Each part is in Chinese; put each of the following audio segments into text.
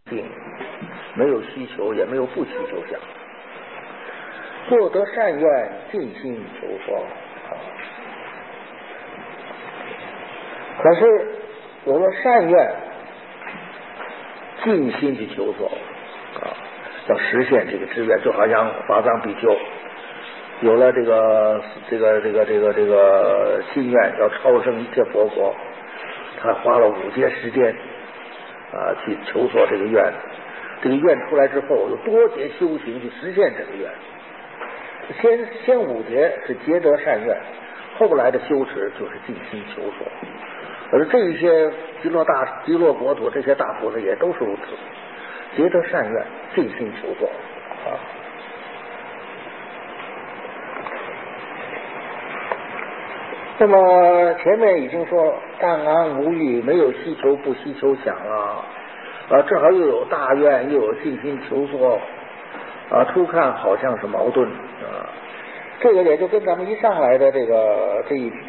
定，没有需求，也没有不需求想。若得善愿，尽心求索。可是有了善愿，尽心去求索要实现这个志愿，就好像法藏比丘有了这个心愿，要超生一切佛国，他花了5节时间去求索这个愿。这个愿出来之后，有多节修行去实现这个愿。先5节是结得善愿，后来的修持就是尽心求索。而这一些极乐国土这些大菩萨也都是如此，结得善愿，尽心求索那么前面已经说淡安无欲，没有希求不希求想正好又有大愿，又有尽心求索初看好像是矛盾这个也就跟咱们一上来的这个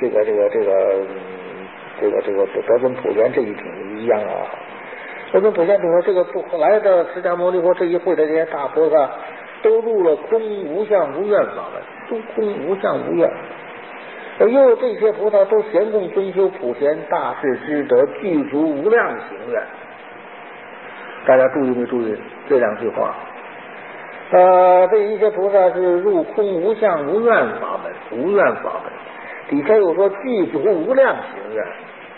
德尊普贤这一品一样德尊普贤比如说这个后来的释迦牟尼佛这一会的这些大菩萨都入了空无相无愿法门，都空无相无愿。又有这些菩萨都贤供尊修普贤大士之德，具足无量行愿。大家注意没注意这2句话？这一些菩萨是入空无相无愿法门，无愿法门。底下又说具足无量行愿。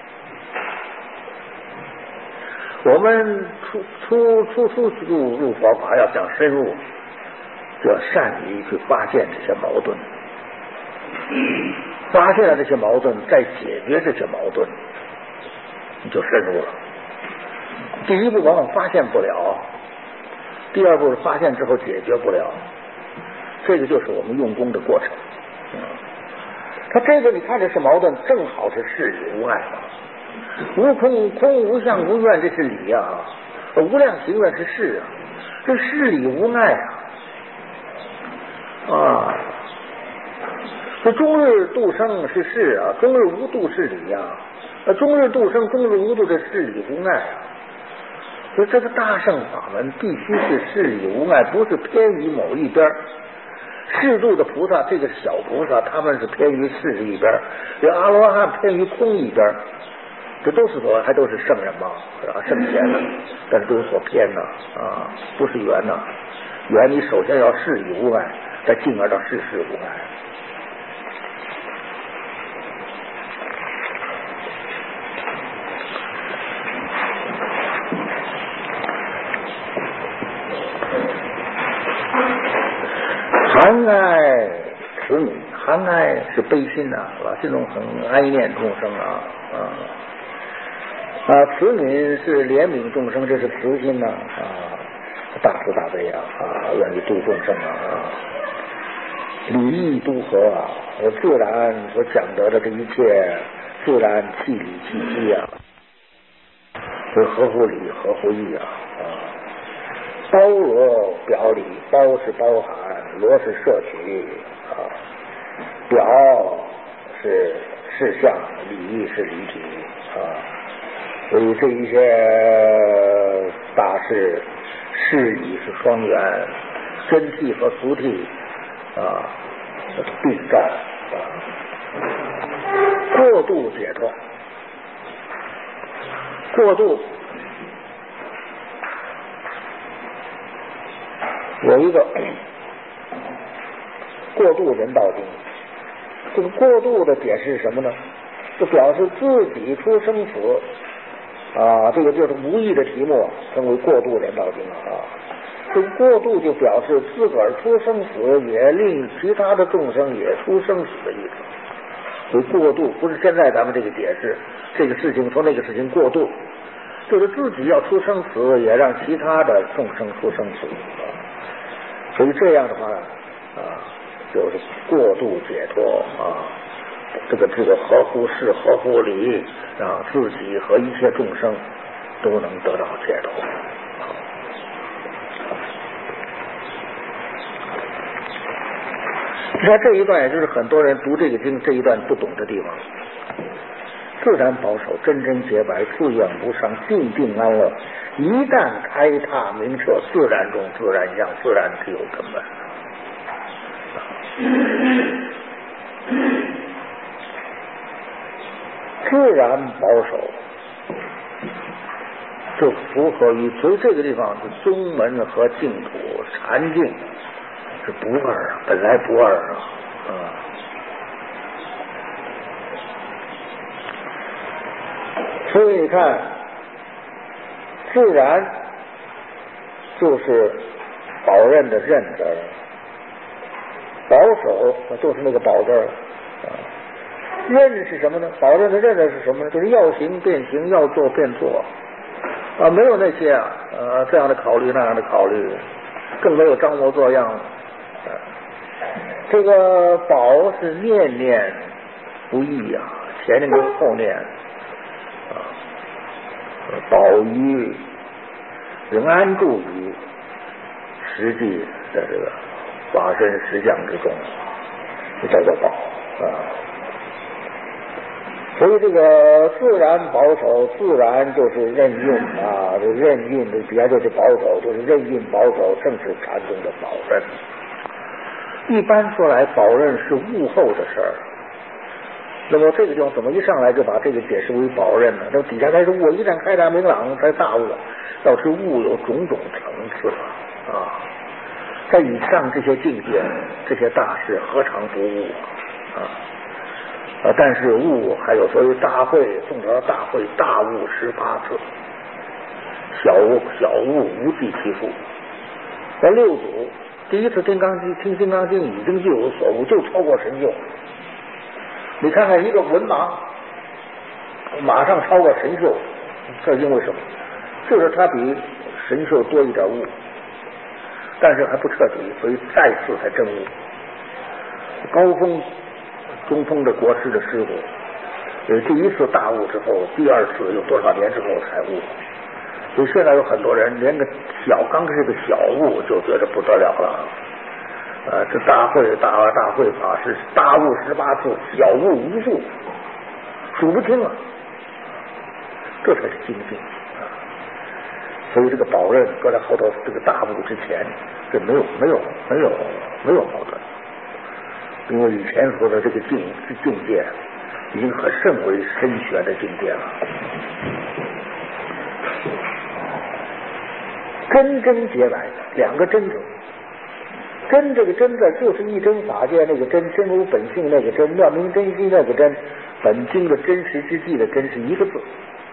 我们初入佛法要想深入，就要善于去发现这些矛盾，发现了这些矛盾，再解决这些矛盾，你就深入了。第一步往往发现不了，第二步是发现之后解决不了，这个就是我们用功的过程。他这个你看这是矛盾，正好是事理无碍嘛。无空无相无愿，这是理无量行愿是事这事理无碍这终日度生是事终日无度是理终日度生终日无度的事理无碍所以这个大乘法门必须是事理无碍，不是偏于某一边。适度的菩萨，这个小菩萨他们是偏于事理一边，有阿罗汉偏于空一边，这都是还都是圣人嘛，圣贤但是都有所偏不是圆圆你首先要事理无碍，再进而到事事无碍。含爱慈悯，含爱是悲心心中很哀念众生慈悯是怜悯众生，这是慈心大慈大悲愿意度众生礼义都合自然所讲得的这一切自然气理气机是合乎理合乎义包罗表里，包是包含，罗是摄取表是事项，理义是理体所以这一些大事事理是双元，真谛和俗谛并照过度解脱，过度有一个过度人道经，这个过度的解释是什么呢？就表示自己出生死这个就是无意的题目，称为过度人道经这个过度就表示自个儿出生死，也令其他的众生也出生死的意思。所以过度不是现在咱们这个解释，这个事情从那个事情过渡，就是自己要出生死，也让其他的众生出生死所以这样的话就是过度解脱这个合乎事合乎理，让自己和一切众生都能得到解脱。你看这一段，也就是很多人读这个经这一段不懂的地方。自然保守，真真洁白，自愿无伤，静静安乐， 一旦开拓明彻，自然中自然相，自然只有根本。自然保守就符合于，所以这个地方是宗门和净土禅境是不二啊，本来不二啊。所以你看，自然就是保任的任字，保守就是那个保字儿。任是什么呢？保任的任字是什么呢？就是要行便行，要做便做啊，没有那些这样的考虑那样的考虑，更没有装模作样。这个保是念念不易啊，前念跟后念啊，保于人安住于实际的这个法身实相之中，这叫做保啊。所以这个自然保守，自然就是任运啊，这任运的底下就是保守，就是任运保守，正是禅宗的保任。一般说来，保任是悟后的事儿。那么这个地方怎么一上来就把这个解释为保任呢？那底下才是悟，一旦开达明朗才大悟，要是悟有种种层次啊。在以上这些境界，这些大事何尝不悟啊？但是悟还有所谓大会，宋朝大会大悟18次，小悟无计其数。而六祖第一次听金刚经已经就有所悟，就超过神秀。你看看一个文盲，马上超过神秀，这因为什么？就是他比神秀多一点悟，但是还不彻底，所以再次才真悟。高峰中峰的国师的师傅，第一次大悟之后，第二次有多少年之后才悟？所以现在有很多人连个刚开始个小悟就觉得不得了了。这大会法是大悟18次，小悟无数，数不清了，这才是精进啊！所以这个保任搁在后头，这个大悟之前，这没有矛盾。因为以前说的这个境界已经很甚为深玄的境界了。真结白，两个真字，真这个真字就是一真法界那个真，真如本性那个真，妙明真心那个真，本经的真实之际的真是一个字。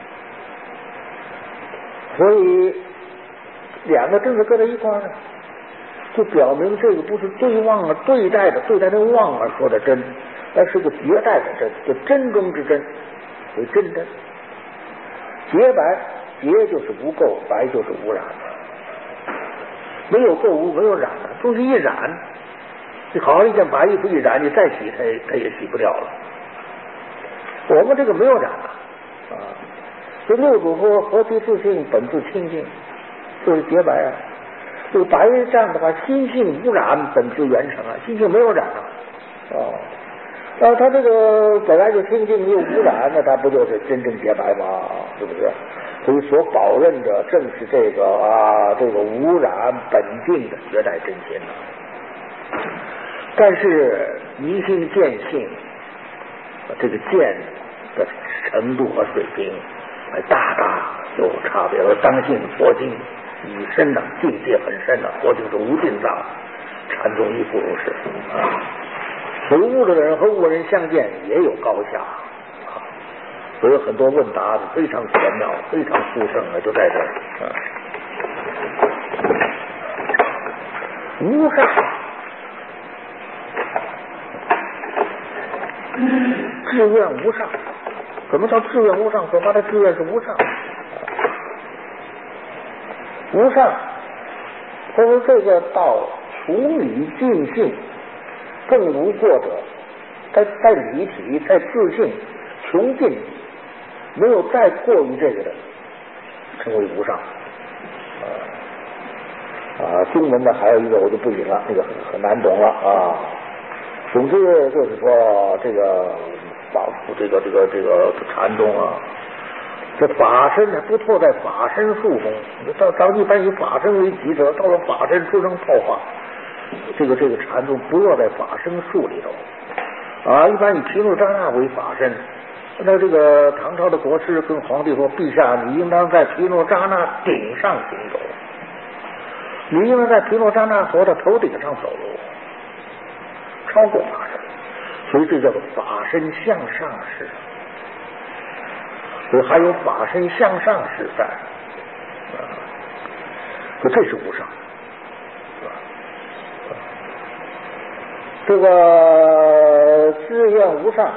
所以两个真字搁在一块儿呢，就表明这个不是对望啊，对待那个望而说的真，而是个绝代的真，就真中之真，为真。洁白，洁就是无垢，白就是无染，没有垢污，没有染，东西一染，你好好一件白衣服一染，你再洗它也洗不掉了。我们这个没有染啊，这六祖说何其自性，本自清净，就是洁白啊。这个白这样的话，心性无染，本自圆成啊，心性没有染啊。他这个本来就清净又无染，那他不就是真正洁白吗？是不是？所以所保任的正是这个无染本净的绝代真心啊。但是迷心见性，这个见的程度和水平大有差别了。当信佛经以深的境界很深的，佛经是无尽藏，禅宗亦不如是啊。所以悟的人和悟人相见也有高下啊，所以很多问答非常玄妙，非常殊胜的就在这儿啊。无上，志愿无上。什么叫志愿无上？所发的志愿是无上。无上，他说这个道处理尽性，更无过者，在理体，在自性穷尽，没有再过于这个的，称为无上。中文的还有一个我就不引了，那个很难懂了啊。总之就是说，这个禅宗啊， 这法身呢，不错在法身术中。当一般以法身为基者，到了法身出生泡化，这个禅宗不落在法身术里头啊。一般以毗卢遮那为法身。那这个唐朝的国师跟皇帝说：“陛下，你应当在毗卢遮那顶上行走，你应当在毗卢遮那佛的头顶上走路，超过法身。”所以这叫做法身向上事。所以还有法身向上事在啊，说这是无上。这个志愿无上，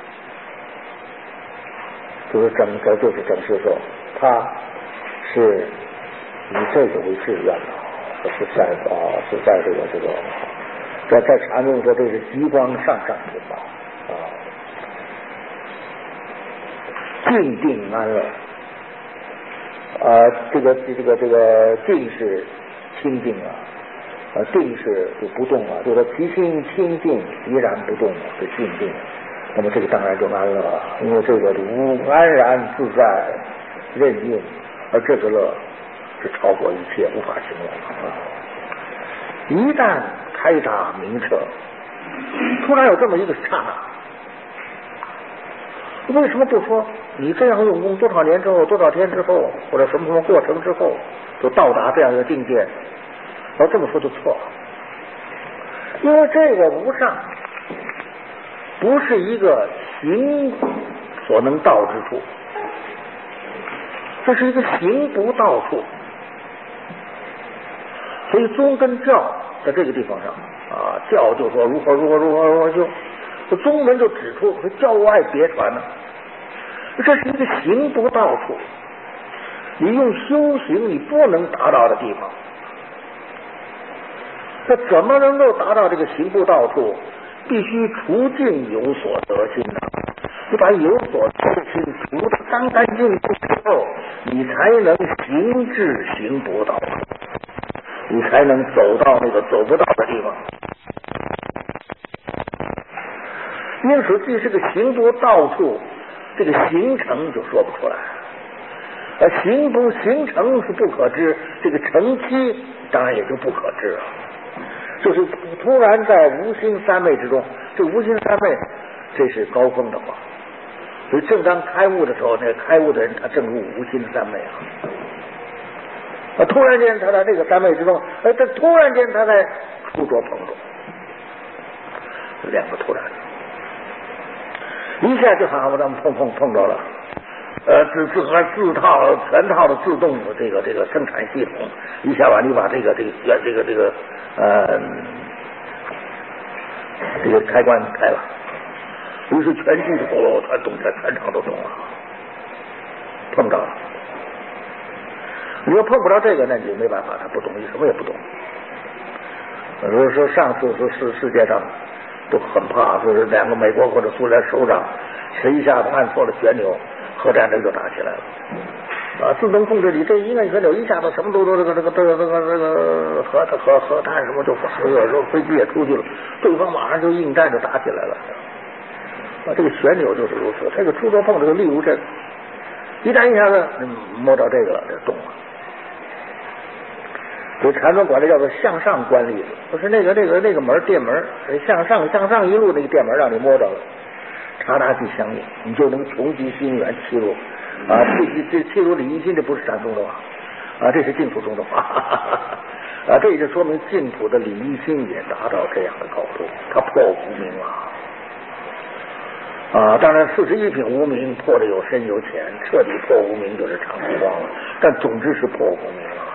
就是整是说，他是以这个为志愿的，是在在禅宗说这是极光上品吧啊，静定安乐啊，这个静是清净啊，定是就不动啊，就是其心清净怡然不动是静定。那么这个当然就安乐了，因为这个安然自在任运，而这个乐是超过一切，无法形容啊。一旦开达明彻，突然有这么一个刹那，为什么不说你这样用功多少年之后，多少天之后，或者什么过程之后，就到达这样一个境界？而这么说就错了，因为这个无上不是一个行所能到之处，这是一个行不到处。所以宗跟教在这个地方上啊，教就说如何修，宗门就指出教外别传呢，这是一个行不到处，你用修行你不能达到的地方。那怎么能够达到这个行不到处？必须除尽有所得心的，你把有所得心除得干干净净之后，你才能行至行不到处，你才能走到那个走不到的地方。因此既是个行不到处，这个行成就说不出来，而行成是不可知，这个成期当然也就不可知了。就是突然在无心三昧之中，这无心三昧这是高峰的话，所以正当开悟的时候，那开悟的人他正入无心三昧啊，突然间他在这个三昧之中，他突然间他在触着碰着，两个突然一下就好像咱们碰着了，自套全套的自动的这个生产系统，一下把你把这个开关开了，于是全剧都它动全场都动了，碰着了。你要碰不着这个，那你就没办法，它不动，你什么也不动。如果说上次是世界上都很怕，说是两个美国或者苏联首长谁一下子按错了旋钮，核战争就打起来了。啊，自动控制你这一按旋钮，一下子什么都核弹什么就有时候飞机也出去了，对方马上就应战就打起来了。啊，这个旋钮就是如此，这个触摸碰这个例如这个，一旦一下子摸到这个了，就动了。所以禅宗管这叫做向上观力，就是那个门电门向上一路那个电门让你摸着了，刹那即相应，你就能穷极心源契入啊！这契入理一心，这不是禅宗的话啊，这是净土中的话啊，这也就说明净土的理一心也达到这样的高度，他破无明啊！当然41品无明破的有深有浅，彻底破无明就是常虚妄了，但总之是破无明了。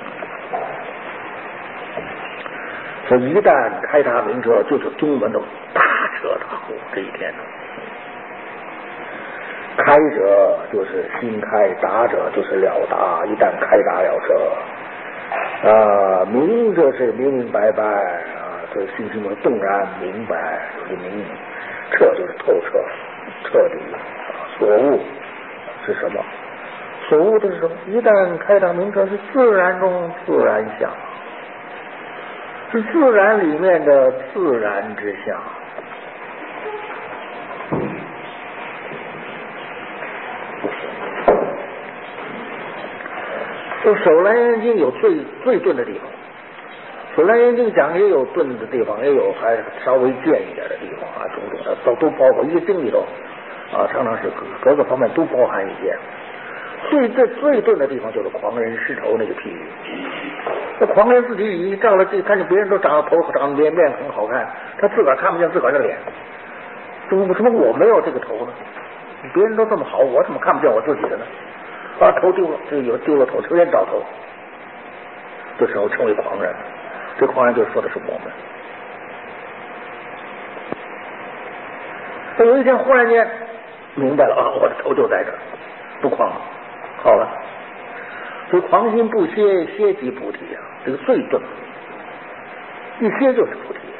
所以一旦开达明彻，就是宗门的大彻大悟这一天。开者就是心开，达者就是了达。一旦开达了彻，明者是明明白白啊，这心中的动然明白就是明，彻就是透彻彻底所悟是什么？所悟的是什么？一旦开达明彻，是自然中自然相，是自然里面的自然之相。 说《手兰严经》有最钝的地方，《手兰严经》讲也有钝的地方，也有还稍微贱一点的地方啊，种种的都包括一个经里头啊，常常是各个方面都包含一些。最钝的地方就是狂人失头那个譬喻。那狂人自己一照了镜，看见别人都长得头长得面很好看，他自个儿看不见自个儿的脸，怎么我没有这个头呢？别人都这么好，我怎么看不见我自己的呢？把头丢了，就有丢了头，成天找头，这时候称为狂人。这狂人就说的是我们。他有一天忽然间明白了啊，我的头就在这儿，不狂了，好了。所以狂心不歇，歇即菩提啊，这个最钝，一歇就是菩提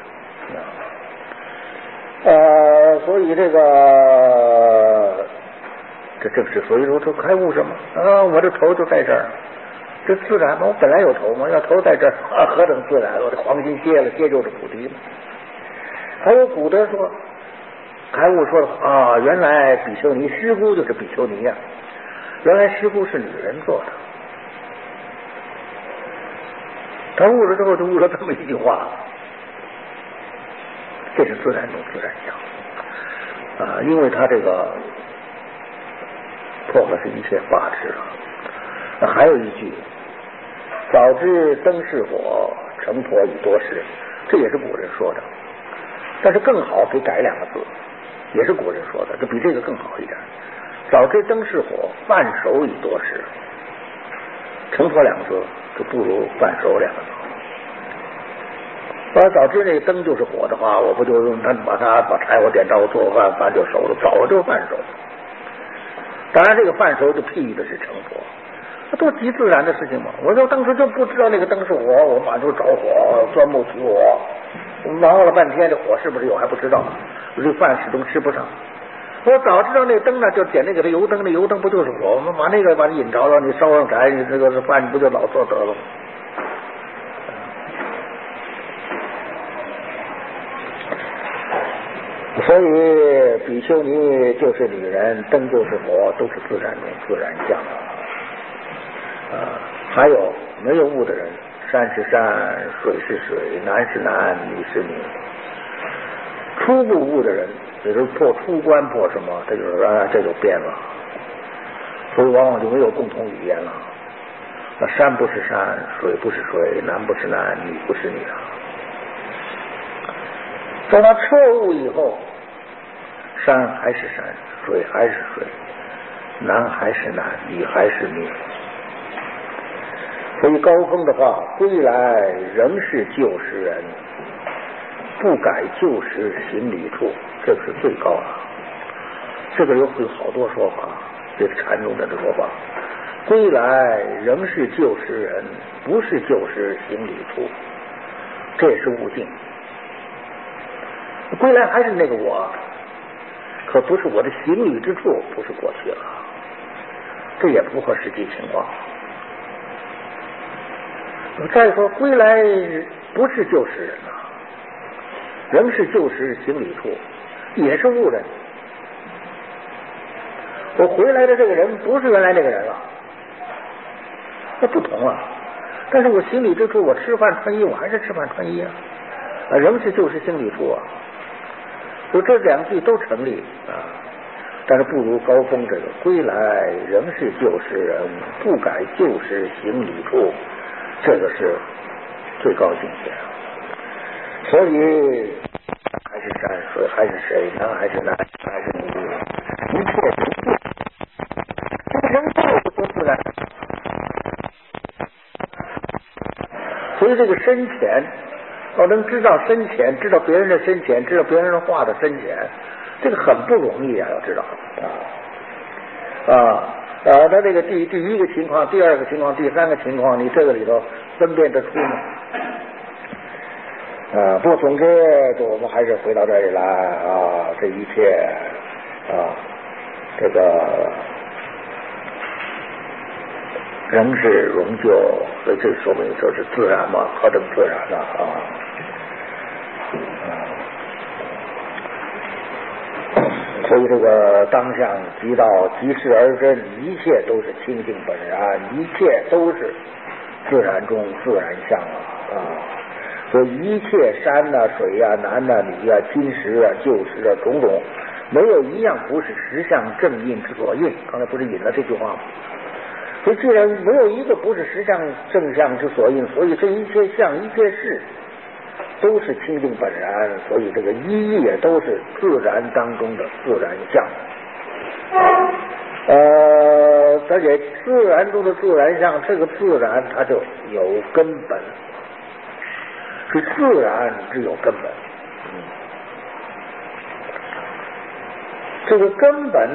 所以这正是，所以说这开悟什么啊？我的头就在这儿，这自然嘛，我本来有头嘛，要头在这儿啊，何等自然！我的狂心歇了，歇就是菩提嘛。还有古德说，开悟说啊，原来比丘尼师姑就是比丘尼呀，原来师姑是女人做的。他悟了之后就悟了这么一句话，这是自然中自然相啊，因为他这个破坏是一切法执啊。还有一句，早知灯是火，成佛已多时，这也是古人说的，但是更好给改两个字，也是古人说的，这比这个更好一点。早知灯是火，饭熟已多时，成佛两个字就不如饭熟两个字。早知那个灯就是火的话，我不就用它把柴火点着做饭，饭就熟了，早了就饭熟。当然这个饭熟就譬喻的是成佛，那多极自然的事情嘛。我说当时就不知道那个灯是火，我马上就着火钻木取火，忙活了半天，这火是不是有还不知道，这饭始终吃不上。我早知道那个灯呢，就点那个油灯，那油灯不就是火？我们把那个把你引着了，你烧上柴，你这个饭不就老做得了？所以比丘尼就是女人，灯就是火，都是自然中自然相还有没有悟的人，山是山，水是水，男是男，女是女。初步悟的人，也就是破出关破什么，他就是这就变了，所以往往就没有共同语言了。那山不是山，水不是水，男不是男，女不是女啊。等他彻悟以后，山还是山，水还是水，男还是男，女还是女。所以高峰的话，归来仍是旧时人，不改旧时行旅处，这个是最高的。这个有好多说法，这是禅宗的说法。归来仍是旧时人，不是旧时行旅处，这也是悟境。归来还是那个我，可不是我的行旅之处，不是过去了，这也不合实际情况。再说归来不是旧时人啊，仍是旧时行旅处，也是误人。我回来的这个人不是原来那个人了，那不同了。但是我行旅之处，我吃饭穿衣，我还是吃饭穿衣啊，仍是旧时行旅处啊。就这两句都成立啊，但是不如高峰这个归来仍是旧时人，不改旧时行旅处，这个是最高境界。所以还是山水，还是水，男还是男，还是女，一切不变。这个人不多自然。所以这个深浅，要能知道深浅，知道别人的深浅，知道别人的话的深浅，这个很不容易啊，要知道他这个第一个情况，第二个情况，第三个情况，你这个里头分辨得出吗？不过总之，我们还是回到这里来啊，这一切这个仍是荣就，所以这说明就是自然嘛，何等自然所以这个当相即道，即事而真，一切都是清净本然，一切都是自然中自然相所以一切山呐、水呀、男呐、女呀、金石啊、旧石啊，种种，没有一样不是实相正印之所印。刚才不是引了这句话吗？所以既然没有一个不是实相正相之所印，所以这一切相一切事都是清净本然，所以这个一也都是自然当中的自然相。而且自然中的自然相，这个自然它就有根本，是自然只有根本。这个根本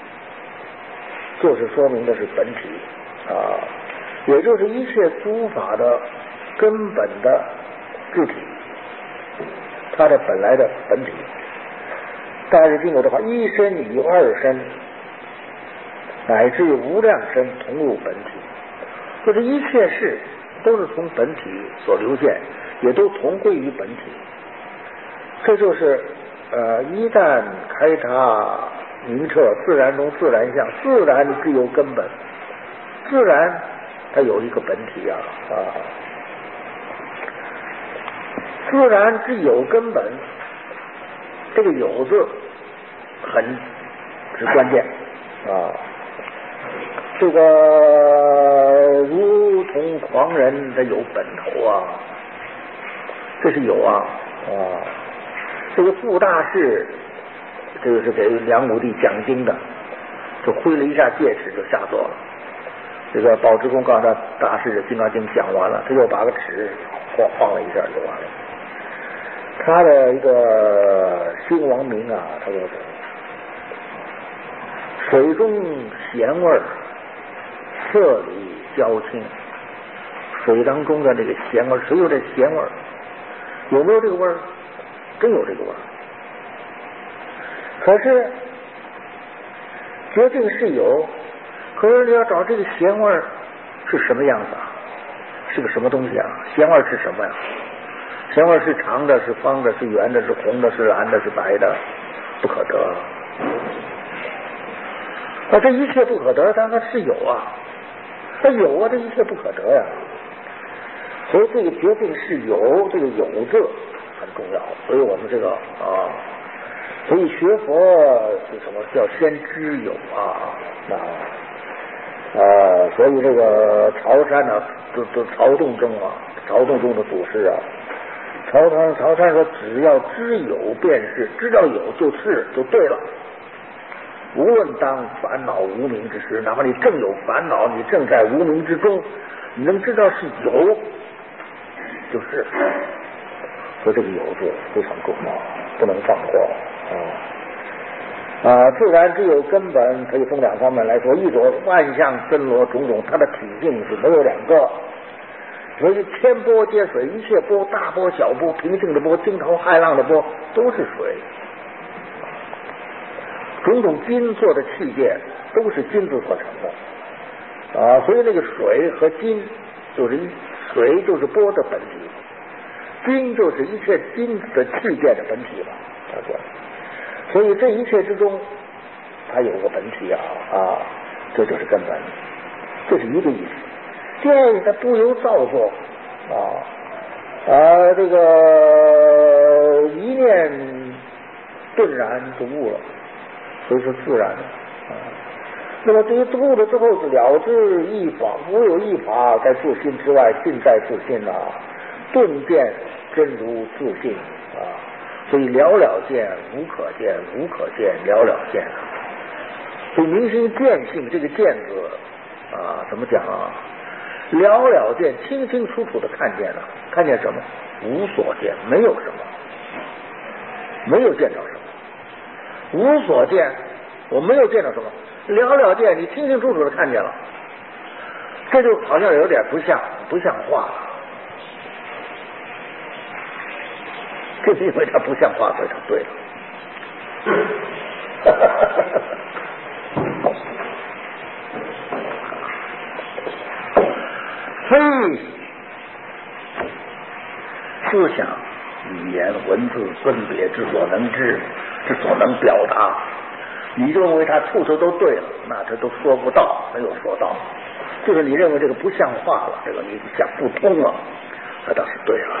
就是说明的是本体也就是一切诸法的根本的质体，它的本来的本体。大日经有的话，一身与二身乃至无量身同入本体，就是一切事都是从本体所流现，也都同归于本体。这就是一旦开察明彻自然中自然相，自然只有根本，自然它有一个本体自然只有根本，这个有字很是关键这个如同狂人的有本头这是有这个傅大士，这个是给梁武帝讲经的，就挥了一下戒尺就下座了。这个宝芝公告诉他，大士的《金刚经》讲完了，他又把个尺晃了一下就完了。他的一个新王明他说水中咸味，色里焦清。水当中的这个咸味，谁有这咸味？有没有这个味儿？真有这个味儿。可是决定是有，可是你要找这个咸味儿是什么样子是个什么东西咸味儿是什么呀？咸味儿是长的，是方的，是圆的，是红的，是蓝的，是白的，不可得。这一切不可得，但它是有它有这一切不可得所以这个决定是有，这个有字很重要。所以我们这个所以学佛是什么叫先知有所以这个潮汕都曹洞宗曹洞宗的祖师曹山说，只要知有便是，知道有就是就对了。无论当烦恼无明之时，哪怕你正有烦恼，你正在无明之中，你能知道是有就是所以这个有字非常重要，不能放过自然只有根本，可以从两方面来说。一种万象森罗种种，它的体性是没有两个，所以千波皆水，一切波，大波小波，平静的波，惊涛骇浪的波，都是水。种种金做的器械都是金子所成的所以那个水和金就是水就是波的本体，金就是一切金子的器械的本体所以这一切之中它有个本体这就是根本，这是一个意思。第二个它不由造作这个一念顿然就悟了，所以是自然那么对于悟了之后了知一法，无有一法在自信之外，尽在自信顿见真如自信所以了了见无可见，无可见了了见所以明心见性这个见字怎么讲了了见，清清楚楚的看见看见什么？无所见，没有什么，没有见到什么。无所见，我没有见到什么。了了见，你清清楚楚的看见了，这就好像有点不像话就是因为它不像话，所以它对了。非思想、语言、文字分别之所能知，之所能表达， 你就认为他处处都对了，那他都说不到，没有说到。就是你认为这个不像话了，这个你想不通了，那倒是对了。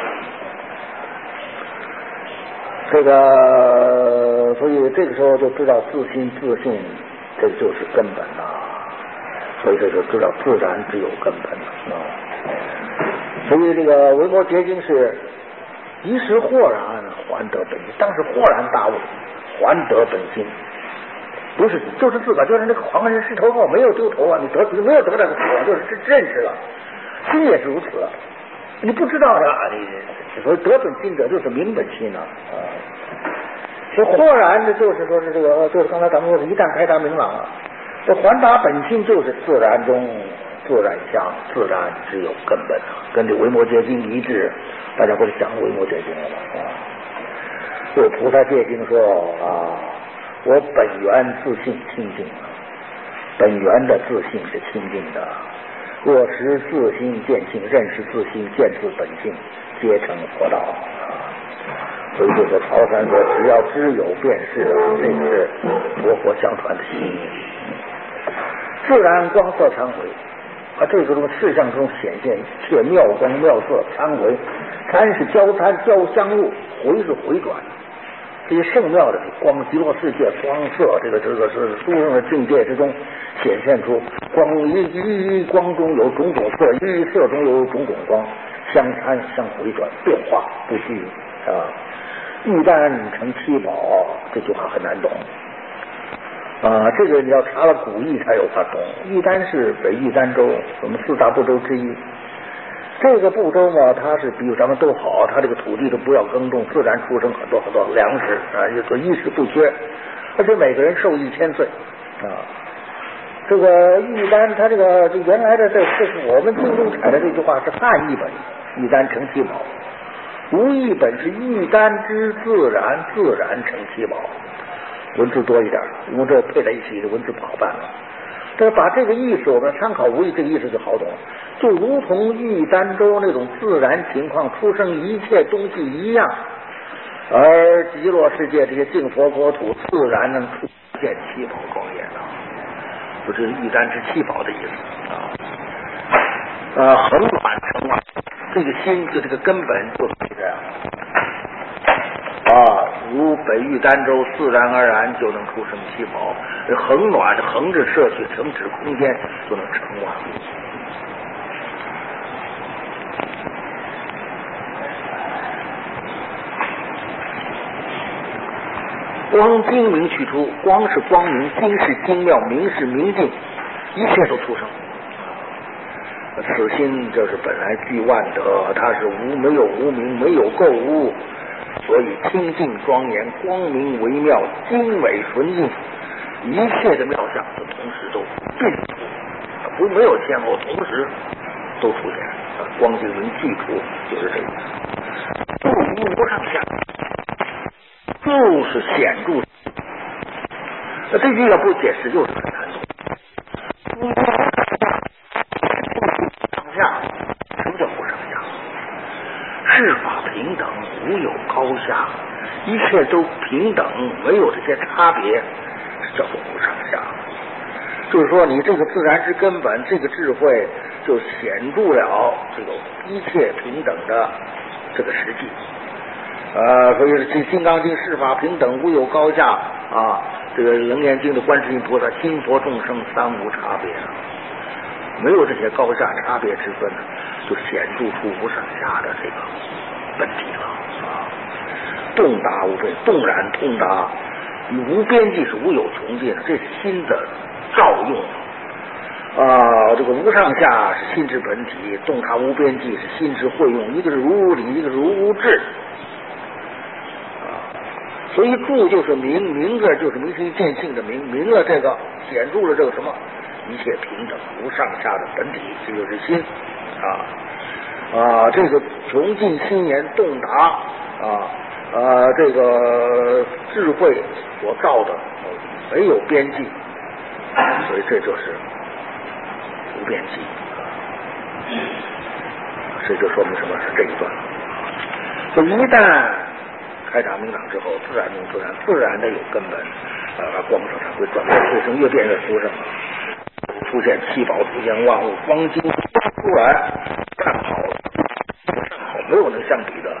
这个，所以这个时候就知道自心自性，这就是根本啊。所以这就知道自然只有根本啊。所以这个维摩诘经是一时豁然还得本心，当时豁然大悟，还得本心。不是，就是自个儿，就是那个黄人石头后没有丢头啊！你没有得那个头啊，就是认识了，心也是如此。你不知道呀，你说得本心者就是明本心啊！所以豁然的就是说是这个，就是刚才咱们说的，一旦开达明朗啊，这还达本心就是自然中自然相，自然只有根本啊，跟这维摩诘经一致。大家不是讲维摩诘经了吗？就菩萨戒经说啊。我本源自性清净，本源的自性是清净的。若识自心见性，认识自心见自本性，皆成佛道。所以就是曹山说，只要知有便是啊，这个是佛相传的心。自然光色常回啊，这个中事相中显现一切妙光妙色常回，参是交参交相入，回是回转。这些圣妙的光极乐世界光色，这个是殊胜的境界之中显现出光，一光中有种种色，一色中有种种光，相参相回转，变化不拘啊。玉丹成七宝，这句话很难懂啊。这个你要查了古义才有法懂。玉丹是北玉丹州，我们四大部洲之一。这个部洲嘛，它是比咱们都好，它这个土地都不要耕种，自然出生很多很多粮食啊，也说衣食不缺，而且每个人寿1000岁啊。这个玉丹，它这原来的这是我们经中采的这句话是汉译本，玉丹成七宝，吴译本是玉丹之自然，自然成七宝，文字多一点，因为这配在一起，文字不好办了。但是把这个意思，我们参考吴译这个意思就好懂了。就如同玉丹州那种自然情况出生一切东西一样，而极乐世界这些净佛国土自然能出现七宝庄严啊，不是玉丹之七宝的意思啊。恒满成啊，这个心就这个根本就是这样啊，如北玉丹州自然而然就能出生七宝，恒暖恒着摄取成指空间就能成万物。光精明去出，光是光明，精是精妙，明是明净，一切都出生。此心就是本来具万德，它是没有无明，没有垢污，所以清净庄严，光明微妙，精美纯净，一切的妙相都同时都并出，没有先后，同时都出现。光精明具出就是这个，不无上下。就是显著，那这句要不解释就是很难懂。上下，什么叫不上下？事法平等，无有高下，一切都平等，没有这些差别，叫做不上下。就是说，你这个自然之根本，这个智慧就显著了这个一切平等的这个实际。所以这《金刚经》事法平等，无有高下啊。这个《楞严经》的观世音菩萨，心佛众生三无差别，没有这些高下差别之分，就显著出无上下的这个本体了啊。洞达无边，洞然通达，无边际是无有穷尽，这是心的照用啊。这个无上下是心之本体，洞察无边际是心之会用，一个是如无理，一个是如无智。所以住就是明，明字就是明心见性的明，明了这个显著了这个什么一切平等无上下的本体，这就是心这个穷尽心言洞达这个智慧所造的没有边际，所以这就是无边际这就说明什么是这一段。就一旦开达明朗之后，自然中自然的有根本， 光生产会转变催生，越变越殊胜，出现七宝，出现万物，黄金出来，战好没有能相比的。